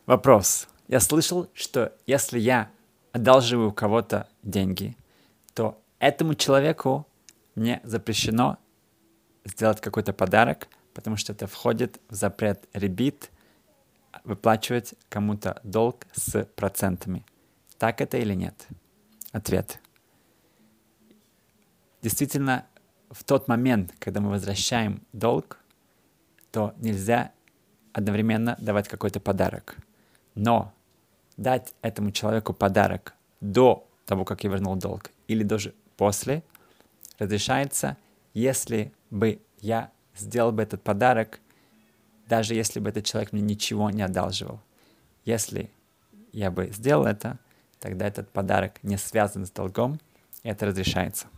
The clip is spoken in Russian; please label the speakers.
Speaker 1: Вопрос. Я слышал, что если я одалживаю у кого-то деньги, то этому человеку мне запрещено сделать какой-то подарок, потому что это входит в запрет ребит выплачивать кому-то долг с процентами. Так это или нет? Ответ. Действительно, в тот момент, когда мы возвращаем долг, то нельзя одновременно давать какой-то подарок. Но дать этому человеку подарок до того, как я вернул долг, или даже после, разрешается, если бы я сделал бы этот подарок, даже если бы этот человек мне ничего не одалживал. Если я бы сделал это, тогда этот подарок не связан с долгом, и это разрешается.